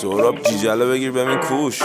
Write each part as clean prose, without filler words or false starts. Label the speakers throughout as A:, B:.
A: سهراب جیجله بگیر ببین کوش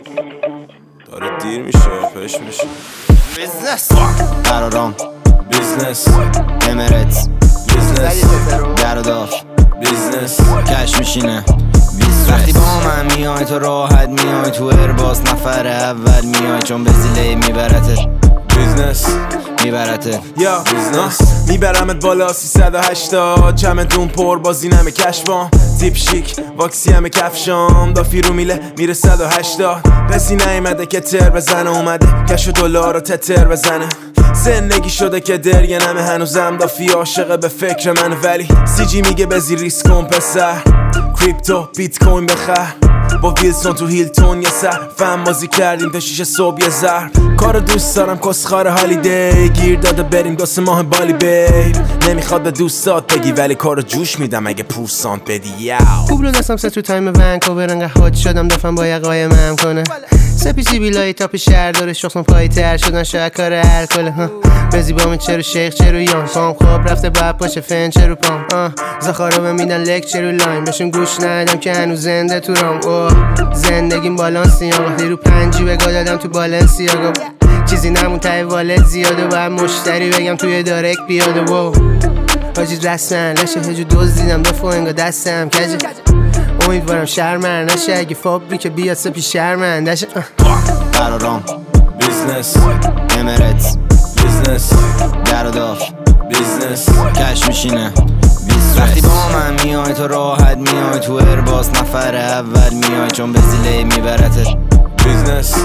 A: داره دیر میشه پش میشه.
B: بیزنس قرارام
A: بیزنس
B: امارات
A: بیزنس
B: در و دار
A: بیزنس
B: کش میشینه. وقتی با من میای تو راحت میای تو ارباس نفر اول میای چون به زیله میبرته
A: بیزنس
B: میبرته
A: یا بیزنس میبرمت بالا 380 چمدون پر بازی نمه کشفام تیپ شیک واکسی همه کفشام دافی رو میله میره 180 کسی نیمده که تر بزنه اومده کش و دلار رو تتر بزنه زندگی شده که درگه نمه هنوزم دافی عاشقه به فکر منه ولی سی جی میگه بزی ریسک کن پسر کریپتو بیت کوین بخر با ویلسون تو هیلتون یه سر فهم بازی کردیم تا 6 صبح یه زهر کارو دوست دارم کسخار هالیدی گیر داده بریم 2 ماه بالی بیر نمیخواد به دوستات بگی ولی کارو جوش میدم اگه پورسانت بدی یاو
C: خوب رو دستم سه تو تایم ونکوور انقدر هات شدم دفعم با یقای مم کنه سپیسی بیلای تاپ شهر داره شخصم پایی تر شدن شاید کار الکله بزی با من چرو شیخ چرو یان پام خواب رفته باید پاشه فن چرو پام زخارو به میدن لک چرو لاین بهشون گوش ندادم که هنوز زنده تو رام زندگیم بالانسی وقتی رو پنجی بگاه دادم تو بالانسی چیزی نمون تای والت زیاده باید مشتری بگم توی دارک بیاده حاجی رسمن لشه هجو دوز دیدم دفعه انگا دستم کجه امیدوارم شرمن نشه اگه فابریک بیاد سپی شرمن نشه
B: قرارام
A: بیزنس
B: امارات
A: بیزنس
B: در و دار
A: بیزنس
B: کش میشینه. وقتی با من میای تو راحت میای تو ارباس نفر اول میای چون به زیله میبرته
A: بیزنس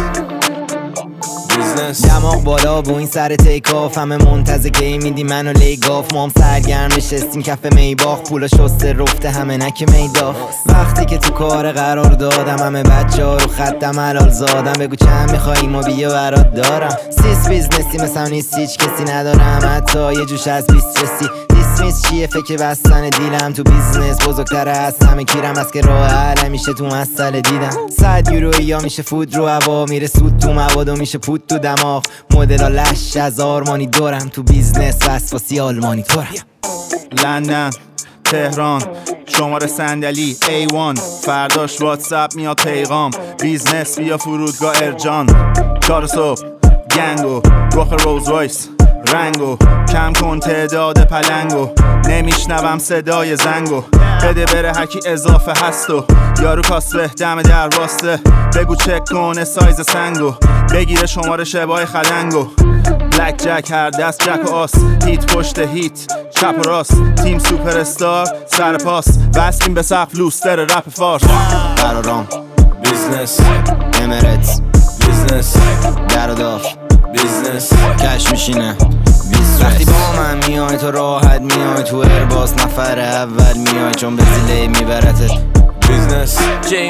A: بیزنس
B: دماغ بالا با این سر تیکاف همه منتظر کی میدی منو لیگاف مام سرگرم نشستیم کف میباخ پولا شسته رفته همه نک میداخ وقتی که تو کار قرار دادم همه بچه ها رو خطم حلال زادم بگو چند میخوایی ما بیا برات دارم سیس بیزنسی مثلا نیست هیچ کسی ندارم حتی یه جوش از 20 رسی دیسمیس چیه فکر بستن دیلم تو بیزنس بزرگتره از همه کیرم از که راه حل میشه تو مسئله دیدم 100 یورو یا میشه فود رو هوا میره سود تو مواد و میشه پود تو دماغ مدل ها لش از آرمانی دورم تو بیزنس وسواسی آلمانی تورم
D: لندن تهران شماره صندلی A1 فرداش واتساپ میاد پیغام بیزنس بیا فرودگاه ارجان 4 صبح گنگو رخ روز رایس رنگو کم کن تعداد پلنگو نمیشنوم صدای زنگو بده بره هرکی اضافه هستو یارو کاسبه دم در واسطه بگو چک کنه سایز سنگو بگیره شماره شبای خلنگو بلک جک هر دست جک و آس هیت پشت هیت چپ و راست تیم سوپر استار سر پاس بستیم به سقف لوستر رپ فارس
B: قرارام
A: بیزنس
B: امارات
A: بیزنس
B: در و دار
A: بیزنس
B: کش میشینه. وقتی با من میای تو راحت میای تو ارباس نفر اول میای چون به زیله میبرته
A: بیزنس